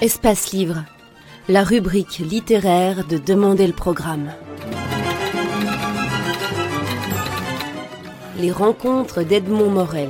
Espace Livre, la rubrique littéraire de Demander le programme. Les rencontres d'Edmond Morel.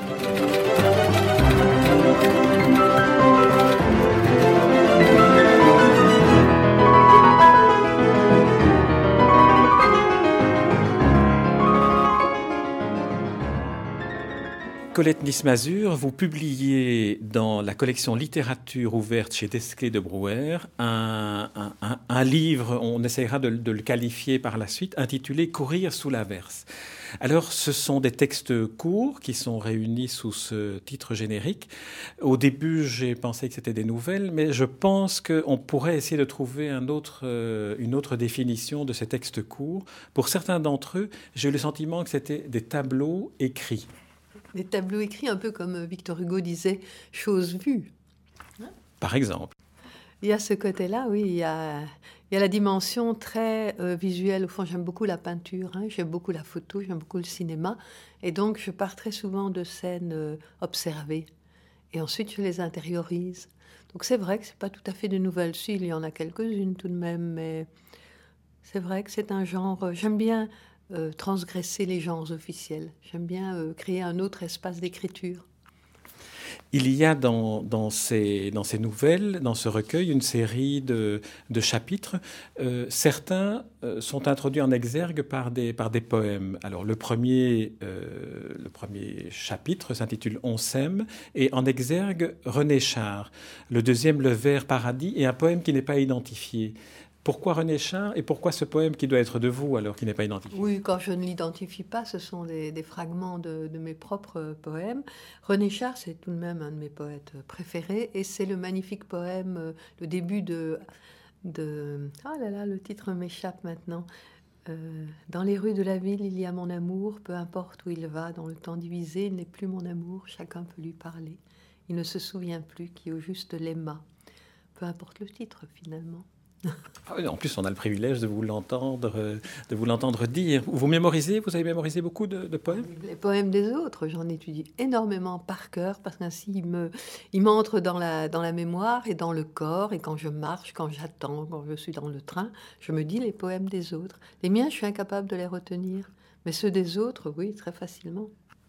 Colette Nice-Mazur, vous publiez dans la collection Littérature ouverte chez Desclée de Brouwer un livre, on essaiera de le qualifier par la suite, intitulé « Courir sous l'averse ». Alors, ce sont des textes courts qui sont réunis sous ce titre générique. Au début, j'ai pensé que c'était des nouvelles, mais je pense qu'on pourrait essayer de trouver une autre définition de ces textes courts. Pour certains d'entre eux, j'ai eu le sentiment que c'était des tableaux écrits. Des tableaux écrits, un peu comme Victor Hugo disait, chose vue. Par exemple. Il y a ce côté-là, oui, il y a la dimension très visuelle. Au fond, j'aime beaucoup la peinture, j'aime beaucoup la photo, j'aime beaucoup le cinéma. Et donc, je pars très souvent de scènes observées. Et ensuite, je les intériorise. Donc, c'est vrai que ce n'est pas tout à fait de nouvelles. Si, il y en a quelques-unes tout de même, mais c'est vrai que c'est un genre... J'aime bien... transgresser les genres officiels. J'aime bien créer un autre espace d'écriture. Il y a dans ces nouvelles, dans ce recueil, une série de chapitres. Certains sont introduits en exergue par des poèmes. Alors, le premier chapitre s'intitule « On s'aime » et en exergue René Char. Le deuxième, Le Vert Paradis, et un poème qui n'est pas identifié. Pourquoi René Char et pourquoi ce poème qui doit être de vous alors qu'il n'est pas identifié? Oui, quand je ne l'identifie pas, ce sont des fragments de mes propres poèmes. René Char, c'est tout de même un de mes poètes préférés et c'est le magnifique poème, le début de... Ah là là, le titre m'échappe maintenant. Dans les rues de la ville, il y a mon amour, peu importe où il va, dans le temps divisé, il n'est plus mon amour, chacun peut lui parler. Il ne se souvient plus qui au juste l'aima. Peu importe le titre, finalement. En plus, on a le privilège de vous l'entendre dire. Vous avez mémorisé beaucoup de poèmes? Les poèmes des autres, j'en étudie énormément par cœur parce qu'ainsi ils m'entrent dans la mémoire et dans le corps. Et quand je marche, quand j'attends, quand je suis dans le train, je me dis les poèmes des autres. Les miens, je suis incapable de les retenir. Mais ceux des autres, oui, très facilement.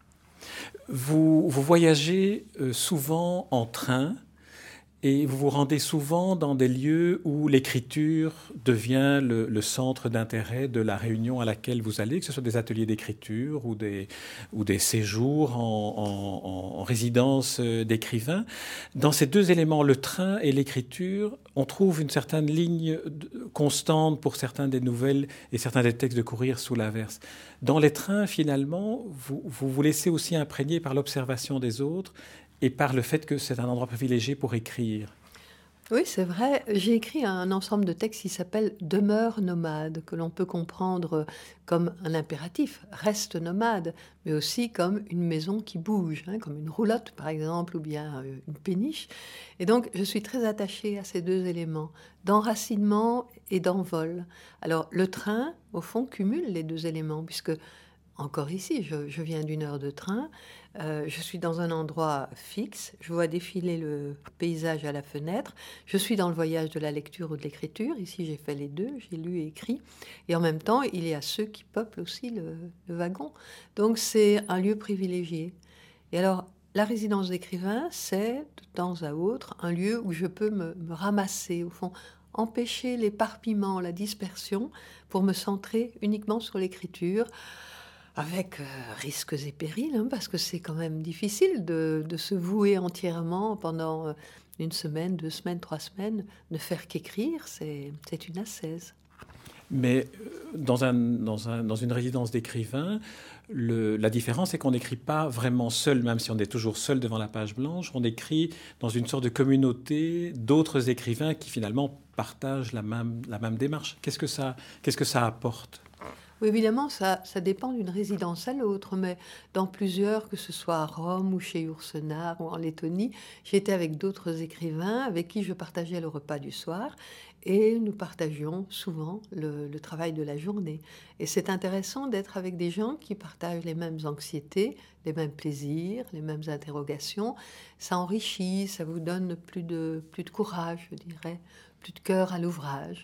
Vous voyagez souvent en train. Et vous vous rendez souvent dans des lieux où l'écriture devient le centre d'intérêt de la réunion à laquelle vous allez, que ce soit des ateliers d'écriture ou des séjours en résidence d'écrivains. Dans ces deux éléments, le train et l'écriture, on trouve une certaine ligne constante pour certains des nouvelles et certains des textes de Courir sous l'averse. Dans les trains, finalement, vous vous laissez aussi imprégner par l'observation des autres et par le fait que c'est un endroit privilégié pour écrire. Oui, c'est vrai. J'ai écrit un ensemble de textes qui s'appelle « Demeure nomade », que l'on peut comprendre comme un impératif, reste nomade, mais aussi comme une maison qui bouge, comme une roulotte par exemple, ou bien une péniche. Et donc, je suis très attachée à ces deux éléments, d'enracinement et d'envol. Alors, le train, au fond, cumule les deux éléments, puisque encore ici, je viens d'une heure de train, je suis dans un endroit fixe, je vois défiler le paysage à la fenêtre, je suis dans le voyage de la lecture ou de l'écriture, ici j'ai fait les deux, j'ai lu et écrit, et en même temps il y a ceux qui peuplent aussi le wagon, donc c'est un lieu privilégié. Et alors la résidence d'écrivain, c'est de temps à autre un lieu où je peux me ramasser, au fond, empêcher l'éparpillement, la dispersion, pour me centrer uniquement sur l'écriture, avec risques et périls, parce que c'est quand même difficile de se vouer entièrement pendant une semaine, 2 semaines, 3 semaines, ne faire qu'écrire, c'est une ascèse. Mais dans une résidence d'écrivain, la différence, c'est qu'on n'écrit pas vraiment seul, même si on est toujours seul devant la page blanche. On écrit dans une sorte de communauté d'autres écrivains qui finalement partagent la même démarche. Qu'est-ce que ça apporte ? Oui, évidemment, ça dépend d'une résidence à l'autre, mais dans plusieurs, que ce soit à Rome ou chez Yourcenar ou en Lettonie, j'étais avec d'autres écrivains avec qui je partageais le repas du soir et nous partagions souvent le travail de la journée. Et c'est intéressant d'être avec des gens qui partagent les mêmes anxiétés, les mêmes plaisirs, les mêmes interrogations. Ça enrichit, ça vous donne plus de courage, je dirais, plus de cœur à l'ouvrage.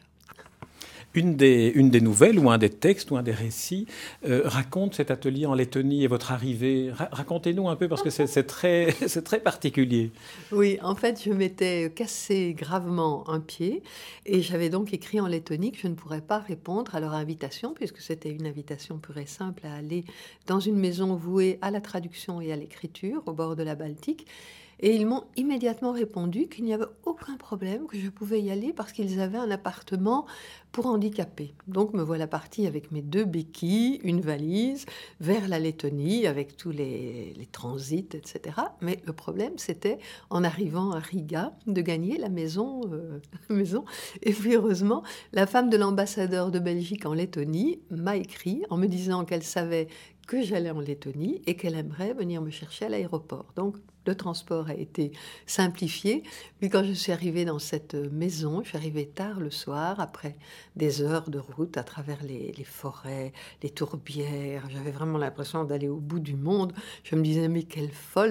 Une des nouvelles ou un des textes ou un des récits raconte cet atelier en Lettonie et votre arrivée. Racontez-nous un peu parce que c'est très, c'est très particulier. Oui, en fait, je m'étais cassé gravement un pied et j'avais donc écrit en lettonie que je ne pourrais pas répondre à leur invitation puisque c'était une invitation pure et simple à aller dans une maison vouée à la traduction et à l'écriture au bord de la Baltique. Et ils m'ont immédiatement répondu qu'il n'y avait aucun problème, que je pouvais y aller parce qu'ils avaient un appartement pour handicapés. Donc me voilà partie avec mes 2 béquilles, une valise, vers la Lettonie avec tous les transits, etc. Mais le problème, c'était, en arrivant à Riga, de gagner la maison. Maison. Et puis heureusement, la femme de l'ambassadeur de Belgique en Lettonie m'a écrit en me disant qu'elle savait que j'allais en Lettonie et qu'elle aimerait venir me chercher à l'aéroport. Donc, le transport a été simplifié. Puis quand je suis arrivée dans cette maison, je suis arrivée tard le soir, après des heures de route à travers les forêts, les tourbières. J'avais vraiment l'impression d'aller au bout du monde. Je me disais, mais quelle folle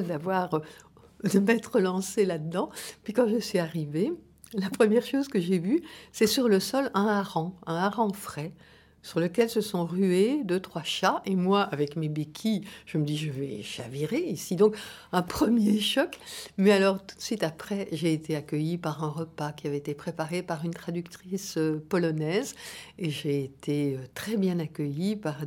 de m'être lancée là-dedans. Puis quand je suis arrivée, la première chose que j'ai vue, c'est sur le sol un hareng frais, sur lequel se sont rués 2-3 chats. Et moi, avec mes béquilles, je me dis, je vais chavirer ici. Donc, un premier choc. Mais alors, tout de suite après, j'ai été accueillie par un repas qui avait été préparé par une traductrice polonaise. Et j'ai été très bien accueillie par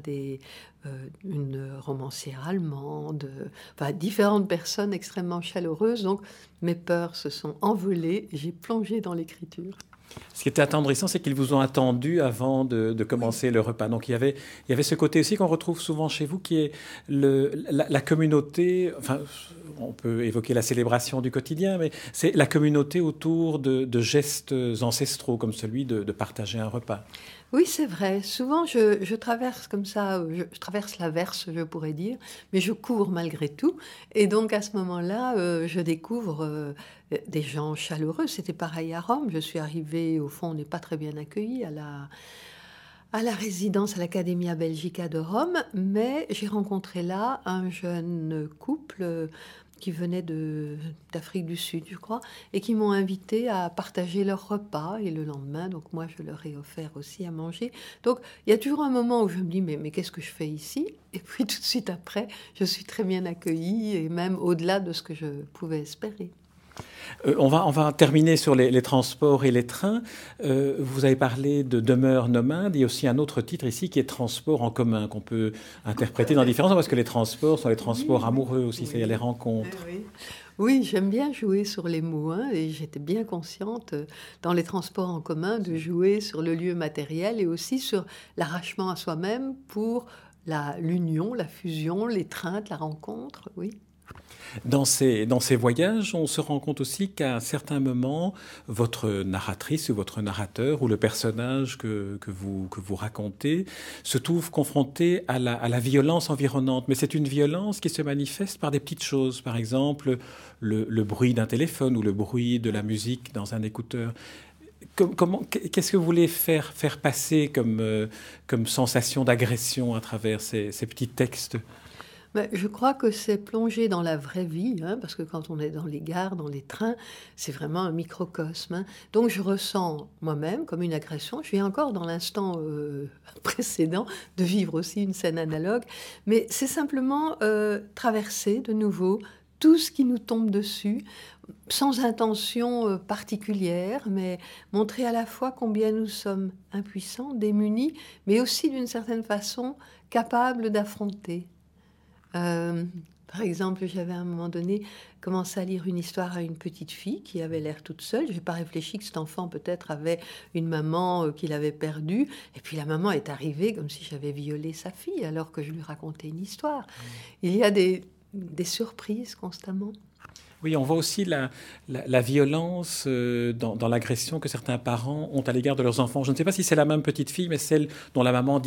une romancière allemande, enfin, différentes personnes extrêmement chaleureuses. Donc, mes peurs se sont envolées et j'ai plongé dans l'écriture. Ce qui était attendrissant, c'est qu'ils vous ont attendu avant de commencer le repas. Donc il y avait ce côté aussi qu'on retrouve souvent chez vous, qui est la communauté. Enfin, on peut évoquer la célébration du quotidien, mais c'est la communauté autour de gestes ancestraux, comme celui de partager un repas. Oui, c'est vrai. Souvent, je traverse comme ça, je traverse l'averse, je pourrais dire, mais je cours malgré tout. Et donc, à ce moment-là, je découvre des gens chaleureux. C'était pareil à Rome. Je suis arrivée, au fond, on n'est pas très bien accueillis à la résidence, à l'Accademia Belgica de Rome, mais j'ai rencontré là un jeune couple qui venaient d'Afrique du Sud, je crois, et qui m'ont invité à partager leur repas. Et le lendemain, donc moi, je leur ai offert aussi à manger. Donc, il y a toujours un moment où je me dis, mais qu'est-ce que je fais ici? Et puis, tout de suite après, je suis très bien accueillie, et même au-delà de ce que je pouvais espérer. On va terminer sur les transports et les trains. Vous avez parlé de demeure nomade. Il y a aussi un autre titre ici qui est transport en commun, qu'on peut interpréter dans différents sens, parce que les transports sont les transports amoureux aussi, c'est les rencontres. Oui, j'aime bien jouer sur les mots, hein, et j'étais bien consciente dans les transports en commun de jouer sur le lieu matériel et aussi sur l'arrachement à soi-même pour l'union, la fusion, l'étreinte, la rencontre, oui. Dans ces voyages, on se rend compte aussi qu'à certains moments, votre narratrice ou votre narrateur ou le personnage que vous racontez se trouve confronté à la violence environnante. Mais c'est une violence qui se manifeste par des petites choses. Par exemple, le bruit d'un téléphone ou le bruit de la musique dans un écouteur. Qu'est-ce que vous voulez faire passer comme sensation d'agression à travers ces petits textes ? Mais je crois que c'est plonger dans la vraie vie, hein, parce que quand on est dans les gares, dans les trains, c'est vraiment un microcosme. Hein. Donc je ressens moi-même comme une agression. Je viens encore dans l'instant précédent de vivre aussi une scène analogue, mais c'est simplement traverser de nouveau tout ce qui nous tombe dessus, sans intention particulière, mais montrer à la fois combien nous sommes impuissants, démunis, mais aussi d'une certaine façon capables d'affronter. Par exemple, j'avais à un moment donné commencé à lire une histoire à une petite fille qui avait l'air toute seule. Je n'ai pas réfléchi que cet enfant peut-être avait une maman qu'il avait perdue. Et puis la maman est arrivée comme si j'avais violé sa fille alors que je lui racontais une histoire. Il y a des surprises constamment. Oui, on voit aussi la violence dans l'agression que certains parents ont à l'égard de leurs enfants. Je ne sais pas si c'est la même petite fille, mais celle dont la maman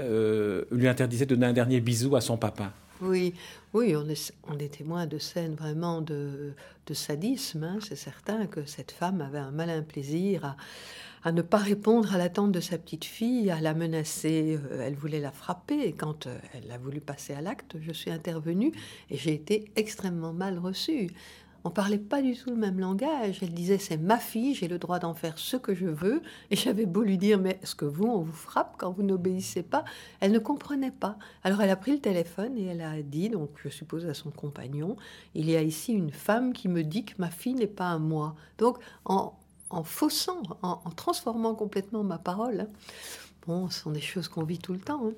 lui interdisait de donner un dernier bisou à son papa. Oui, oui, on est témoin de scènes vraiment de sadisme, hein. C'est certain que cette femme avait un malin plaisir à ne pas répondre à l'attente de sa petite fille, à la menacer. Elle voulait la frapper. Et quand elle a voulu passer à l'acte, je suis intervenue et j'ai été extrêmement mal reçue. On parlait pas du tout le même langage. Elle disait, c'est ma fille, j'ai le droit d'en faire ce que je veux. Et j'avais beau lui dire, mais est-ce que on vous frappe quand vous n'obéissez pas? Elle ne comprenait pas. Alors elle a pris le téléphone et elle a dit, donc je suppose à son compagnon, il y a ici une femme qui me dit que ma fille n'est pas à moi. Donc en faussant, en transformant complètement ma parole, hein. Bon, ce sont des choses qu'on vit tout le temps, hein.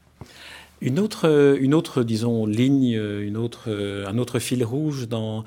Une autre, disons, ligne, un autre fil rouge dans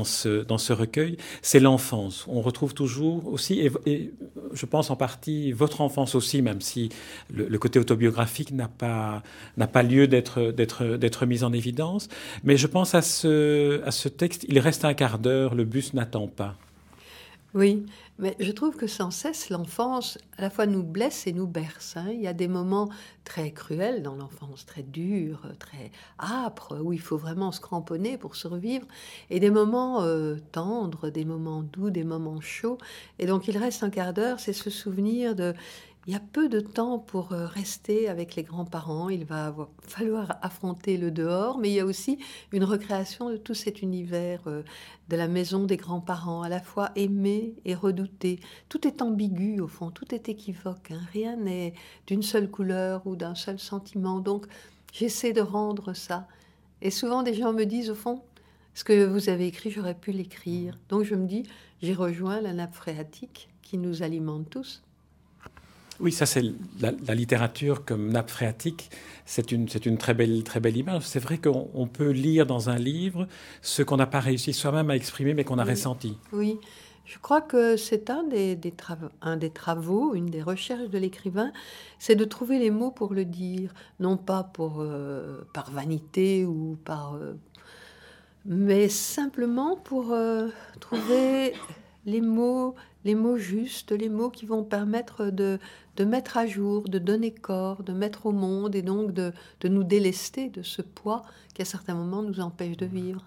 ce recueil, c'est l'enfance. On retrouve toujours aussi, et je pense en partie votre enfance aussi, même si le côté autobiographique n'a pas lieu d'être mis en évidence. Mais je pense à ce texte, il reste un quart d'heure, le bus n'attend pas. Oui, mais je trouve que sans cesse, l'enfance, à la fois nous blesse et nous berce, hein. Il y a des moments très cruels dans l'enfance, très durs, très âpres, où il faut vraiment se cramponner pour survivre, et des moments tendres, des moments doux, des moments chauds. Et donc il reste un quart d'heure, c'est ce souvenir de... Il y a peu de temps pour rester avec les grands-parents. Il va falloir affronter le dehors, mais il y a aussi une recréation de tout cet univers de la maison des grands-parents, à la fois aimé et redouté. Tout est ambigu, au fond, tout est équivoque, hein. Rien n'est d'une seule couleur ou d'un seul sentiment. Donc, j'essaie de rendre ça. Et souvent, des gens me disent, au fond, ce que vous avez écrit, j'aurais pu l'écrire. Donc, je me dis, j'ai rejoint la nappe phréatique qui nous alimente tous. Oui, ça c'est la littérature comme nappe phréatique. C'est une très belle image. C'est vrai qu'on peut lire dans un livre ce qu'on n'a pas réussi soi-même à exprimer, mais qu'on a ressenti. Oui, je crois que c'est un des travaux, une des recherches de l'écrivain, c'est de trouver les mots pour le dire, non pas par vanité ou mais simplement pour trouver les mots, les mots justes, les mots qui vont permettre de mettre à jour, de donner corps, de mettre au monde et donc de nous délester de ce poids qui à certains moments nous empêche de vivre.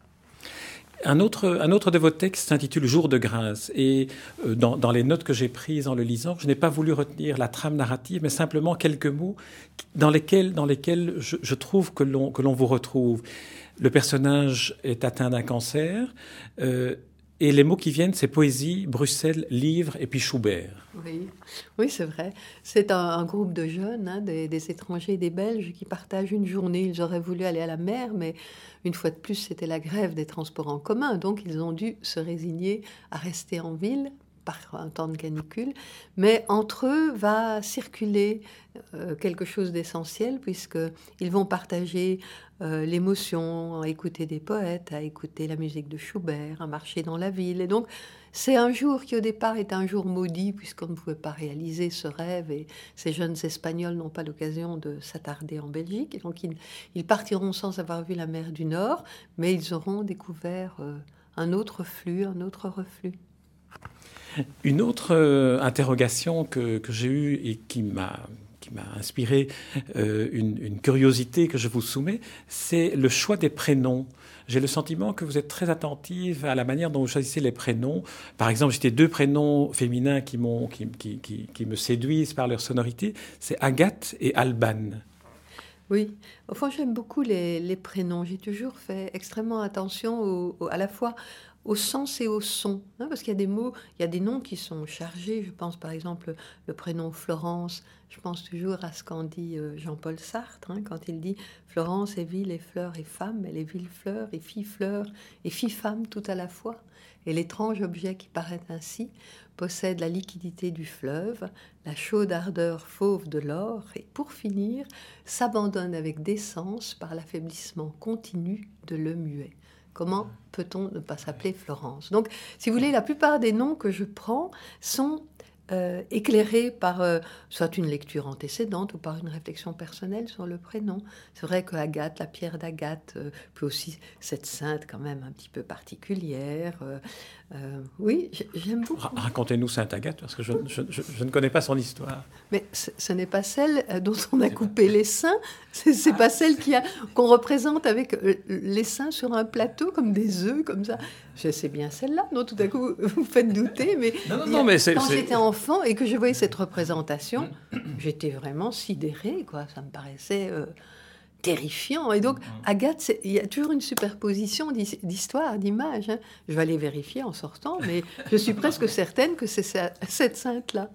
Un autre de vos textes s'intitule Jour de grâce. Et dans les notes que j'ai prises en le lisant, je n'ai pas voulu retenir la trame narrative, mais simplement quelques mots dans lesquels je trouve que l'on vous retrouve. Le personnage est atteint d'un cancer. Et les mots qui viennent, c'est poésie, Bruxelles, livre et puis Schubert. Oui, oui, c'est vrai. C'est un groupe de jeunes, hein, des étrangers et des Belges qui partagent une journée. Ils auraient voulu aller à la mer, mais une fois de plus, c'était la grève des transports en commun. Donc, ils ont dû se résigner à rester en ville par un temps de canicule. Mais entre eux va circuler quelque chose d'essentiel, puisqu'ils vont partager l'émotion, à écouter des poètes, à écouter la musique de Schubert, à marcher dans la ville. Et donc, c'est un jour qui, au départ, est un jour maudit, puisqu'on ne pouvait pas réaliser ce rêve, et ces jeunes Espagnols n'ont pas l'occasion de s'attarder en Belgique. Et donc, ils partiront sans avoir vu la mer du Nord, mais ils auront découvert un autre flux, un autre reflux. Une autre interrogation que j'ai eue et qui m'a inspiré une curiosité que je vous soumets, c'est le choix des prénoms. J'ai le sentiment que vous êtes très attentive à la manière dont vous choisissez les prénoms. Par exemple, j'ai deux prénoms féminins qui me séduisent par leur sonorité. C'est Agathe et Alban. Oui, au fond, j'aime beaucoup les prénoms. J'ai toujours fait extrêmement attention à la fois au sens et au son, hein, parce qu'il y a des mots, il y a des noms qui sont chargés. Je pense par exemple le prénom Florence. Je pense toujours à ce qu'en dit Jean-Paul Sartre, hein, quand il dit Florence est ville et fleur et femme, elle est ville fleur et fille femme tout à la fois. Et l'étrange objet qui paraît ainsi possède la liquidité du fleuve, la chaude ardeur fauve de l'or, et pour finir, s'abandonne avec décence par l'affaiblissement continu de le muet. Comment peut-on ne pas s'appeler Florence? Donc, si vous voulez, la plupart des noms que je prends sont éclairé par soit une lecture antécédente ou par une réflexion personnelle sur le prénom. C'est vrai que Agathe, la pierre d'Agathe, puis aussi cette sainte quand même un petit peu particulière. Oui, j'aime beaucoup. Racontez-nous Sainte Agathe, parce que je ne connais pas son histoire. Mais ce n'est pas celle dont on a coupé les seins, c'est pas celle qu'on représente avec les seins sur un plateau comme des œufs, comme ça. Je sais bien celle-là, non? Tout à coup, vous faites douter, mais, quand j'étais enfant et que je voyais cette représentation, j'étais vraiment sidérée, quoi. Ça me paraissait terrifiant. Et donc, Agathe, il y a toujours une superposition d'histoires, d'images. Hein. Je vais aller vérifier en sortant, mais je suis presque certaine que c'est cette sainte-là.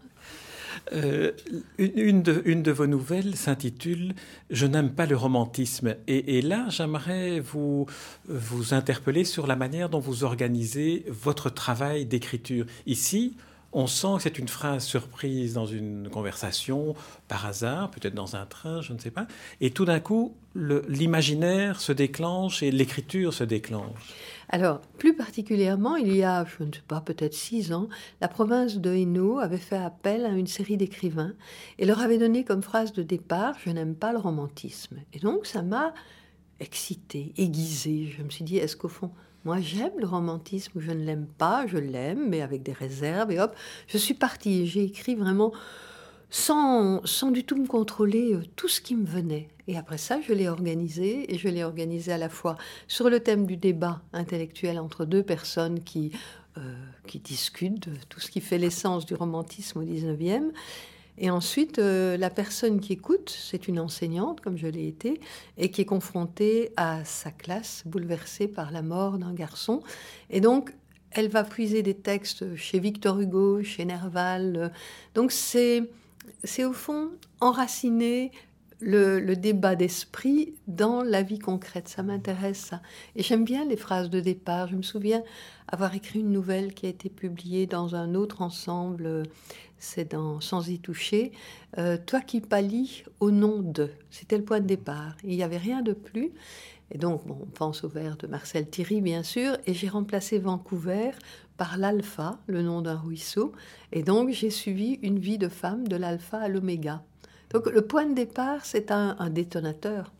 Une de vos nouvelles s'intitule « Je n'aime pas le romantisme ». Et là, j'aimerais vous interpeller sur la manière dont vous organisez votre travail d'écriture. Ici, on sent que c'est une phrase surprise dans une conversation, par hasard, peut-être dans un train, je ne sais pas. Et tout d'un coup, l'imaginaire se déclenche et l'écriture se déclenche. Alors, plus particulièrement, il y a, je ne sais pas, peut-être 6 ans, la province de Hainaut avait fait appel à une série d'écrivains et leur avait donné comme phrase de départ « Je n'aime pas le romantisme ». Et donc, ça m'a excitée, aiguisée. Je me suis dit, est-ce qu'au fond, moi j'aime le romantisme ou je ne l'aime pas? Je l'aime, mais avec des réserves. Et hop, je suis partie et j'ai écrit vraiment sans du tout me contrôler tout ce qui me venait. Et après ça, je l'ai organisé, et je l'ai organisé à la fois sur le thème du débat intellectuel entre deux personnes qui discutent de tout ce qui fait l'essence du romantisme au 19e. Et ensuite, la personne qui écoute, c'est une enseignante, comme je l'ai été, et qui est confrontée à sa classe bouleversée par la mort d'un garçon. Et donc, elle va puiser des textes chez Victor Hugo, chez Nerval. Donc, c'est au fond enraciner le débat d'esprit dans la vie concrète. Ça m'intéresse, ça. Et j'aime bien les phrases de départ. Je me souviens avoir écrit une nouvelle qui a été publiée dans un autre ensemble, c'est dans Sans y toucher. Toi qui pâlis au nom de. C'était le point de départ. Il n'y avait rien de plus. Et donc, on pense au vers de Marcel Thierry, bien sûr, et j'ai remplacé Vancouver par l'Alpha, le nom d'un ruisseau. Et donc, j'ai suivi une vie de femme de l'Alpha à l'Oméga. Donc, le point de départ, c'est un détonateur.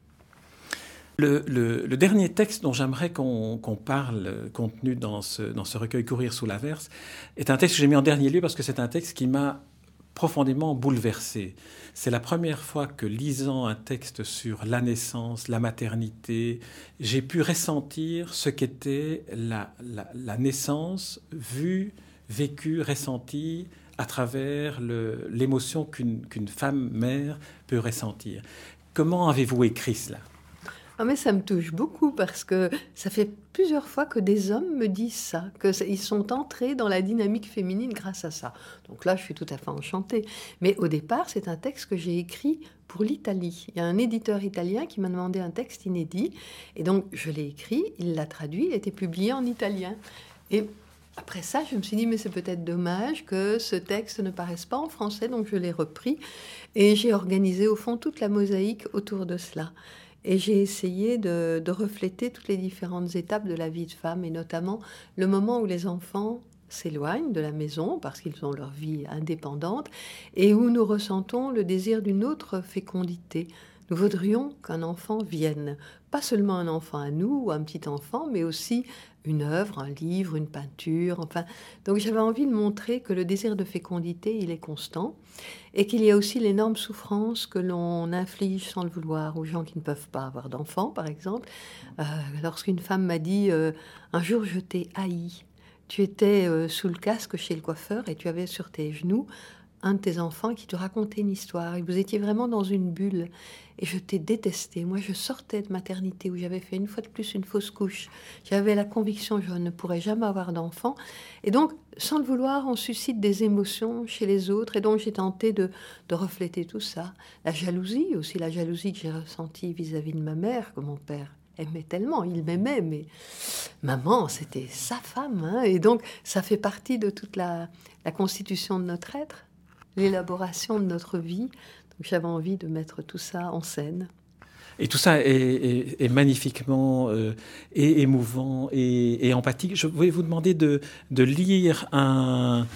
Le dernier texte dont j'aimerais qu'on parle, contenu dans ce recueil Courir sous l'averse, est un texte que j'ai mis en dernier lieu parce que c'est un texte qui m'a profondément bouleversé. C'est la première fois que, lisant un texte sur la naissance, la maternité, j'ai pu ressentir ce qu'était la naissance vue, vécue, ressentie à travers l'émotion qu'une femme mère peut ressentir. Comment avez-vous écrit cela ? Ah mais ça me touche beaucoup parce que ça fait plusieurs fois que des hommes me disent ça, qu'ils sont entrés dans la dynamique féminine grâce à ça. Donc là, je suis tout à fait enchantée. Mais au départ, c'est un texte que j'ai écrit pour l'Italie. Il y a un éditeur italien qui m'a demandé un texte inédit. Et donc, je l'ai écrit, il l'a traduit, il a été publié en italien. Et après ça, je me suis dit, mais c'est peut-être dommage que ce texte ne paraisse pas en français. Donc, je l'ai repris et j'ai organisé au fond toute la mosaïque autour de cela. Et j'ai essayé de refléter toutes les différentes étapes de la vie de femme, et notamment le moment où les enfants s'éloignent de la maison parce qu'ils ont leur vie indépendante et où nous ressentons le désir d'une autre fécondité. Nous voudrions qu'un enfant vienne, pas seulement un enfant à nous ou un petit enfant, mais aussi une œuvre, un livre, une peinture, enfin. Donc j'avais envie de montrer que le désir de fécondité, il est constant et qu'il y a aussi l'énorme souffrance que l'on inflige sans le vouloir aux gens qui ne peuvent pas avoir d'enfants, par exemple. Lorsqu'une femme m'a dit « Un jour, je t'ai haï. Tu étais sous le casque chez le coiffeur et tu avais sur tes genoux un de tes enfants qui te racontait une histoire. Et vous étiez vraiment dans une bulle. Et je t'ai détesté. Moi, je sortais de maternité où j'avais fait une fois de plus une fausse couche. J'avais la conviction que je ne pourrais jamais avoir d'enfant. Et donc, sans le vouloir, on suscite des émotions chez les autres. Et donc, j'ai tenté de refléter tout ça. La jalousie, aussi la jalousie que j'ai ressentie vis-à-vis de ma mère, que mon père aimait tellement. Il m'aimait, mais maman, c'était sa femme. Hein. Et donc, ça fait partie de toute la constitution de notre être, l'élaboration de notre vie. Donc, j'avais envie de mettre tout ça en scène. Et tout ça est magnifiquement émouvant et empathique. Je voulais vous demander de lire un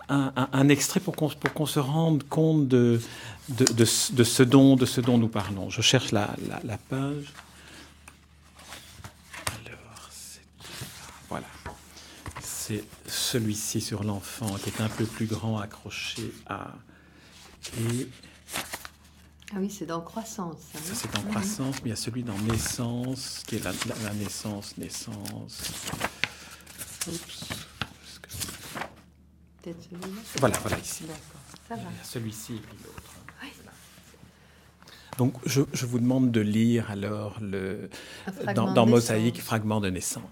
un extrait pour qu'on se rende compte de ce dont nous parlons. Je cherche la page. Alors, voilà. C'est celui-ci sur l'enfant qui est un peu plus grand, accroché à... Et... Ah oui, c'est dans Croissance. Ça, c'est dans Croissance, mais il y a celui dans Naissance, qui est la naissance. Oups. Peut-être celui-là. Voilà, ici. D'accord, ça va. Il y a celui-ci et puis l'autre. Oui. Voilà. Donc, je vous demande de lire alors dans Mosaïque, fragment de naissance.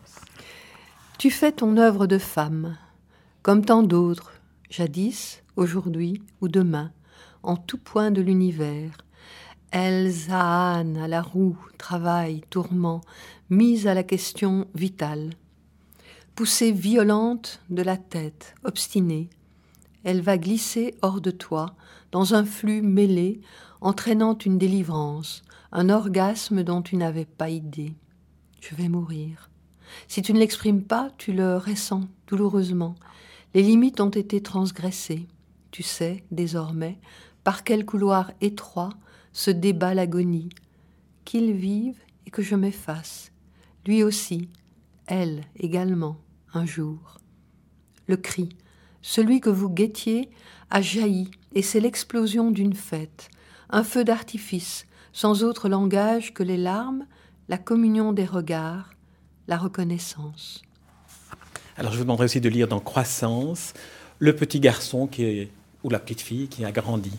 Tu fais ton œuvre de femme, comme tant d'autres, jadis, aujourd'hui ou demain, en tout point de l'univers. Elles ânent à la roue, travail, tourment, mise à la question vitale. Poussée violente de la tête, obstinée, elle va glisser hors de toi, dans un flux mêlé, entraînant une délivrance, un orgasme dont tu n'avais pas idée. Je vais mourir. Si tu ne l'exprimes pas, tu le ressens douloureusement. Les limites ont été transgressées. Tu sais, désormais, par quel couloir étroit se débat l'agonie. Qu'il vive et que je m'efface. Lui aussi, elle également, un jour. Le cri, celui que vous guettiez, a jailli et c'est l'explosion d'une fête, un feu d'artifice, sans autre langage que les larmes, la communion des regards, la reconnaissance. Alors je vous demanderai aussi de lire dans Croissance, le petit garçon ou la petite fille qui a grandi.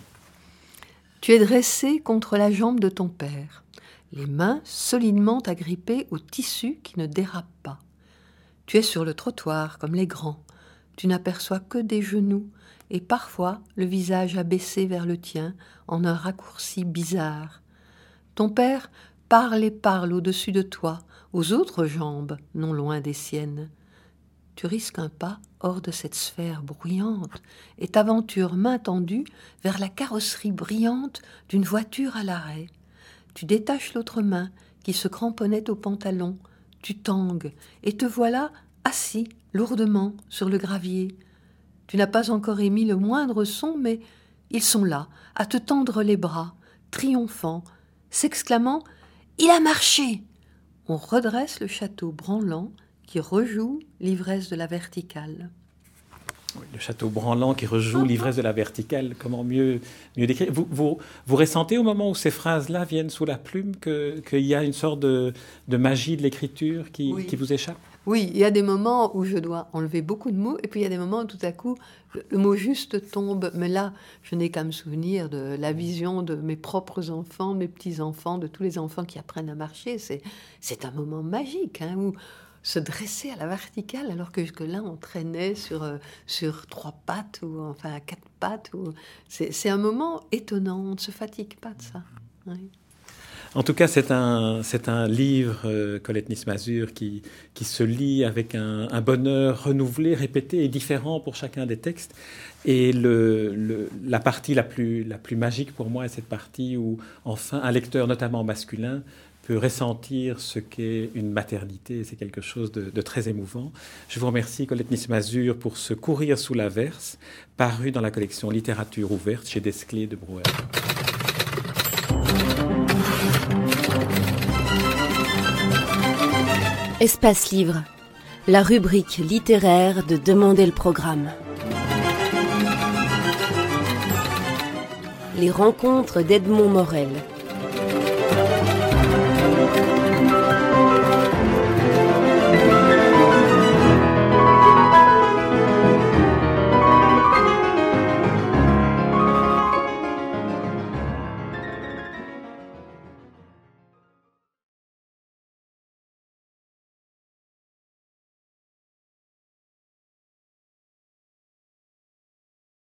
Tu es dressé contre la jambe de ton père, les mains solidement agrippées au tissu qui ne dérape pas. Tu es sur le trottoir comme les grands. Tu n'aperçois que des genoux et parfois le visage abaissé vers le tien en un raccourci bizarre. Ton père parle et parle au-dessus de toi, aux autres jambes, non loin des siennes. Tu risques un pas hors de cette sphère bruyante et t'aventures main tendue vers la carrosserie brillante d'une voiture à l'arrêt. Tu détaches l'autre main qui se cramponnait au pantalon, tu tangues et te voilà assis lourdement sur le gravier. Tu n'as pas encore émis le moindre son, mais ils sont là, à te tendre les bras, triomphants, s'exclamant « Il a marché !» On redresse le château branlant qui rejoue l'ivresse de la verticale. Oui, le château branlant qui rejoue l'ivresse de la verticale, comment mieux décrire. Vous ressentez au moment où ces phrases-là viennent sous la plume qu'il y a une sorte de magie de l'écriture qui vous échappe? Oui, il y a des moments où je dois enlever beaucoup de mots, et puis il y a des moments où tout à coup, le mot juste tombe. Mais là, je n'ai qu'à me souvenir de la vision de mes propres enfants, mes petits-enfants, de tous les enfants qui apprennent à marcher. C'est un moment magique, hein, où se dresser à la verticale, alors que jusque-là, on traînait sur 3 pattes, ou enfin 4 pattes. C'est un moment étonnant, on ne se fatigue pas de ça. Oui. En tout cas, c'est un livre, Colette Nice-Mazur, qui se lit avec un bonheur renouvelé, répété et différent pour chacun des textes. Et la partie la plus magique pour moi est cette partie où, enfin, un lecteur, notamment masculin, peut ressentir ce qu'est une maternité. C'est quelque chose de très émouvant. Je vous remercie, Colette Nice-Mazur, pour ce Courir sous l'averse, paru dans la collection Littérature ouverte chez Desclés de Brouwer. Espace Livre, la rubrique littéraire de Demander le programme. Les rencontres d'Edmond Morel.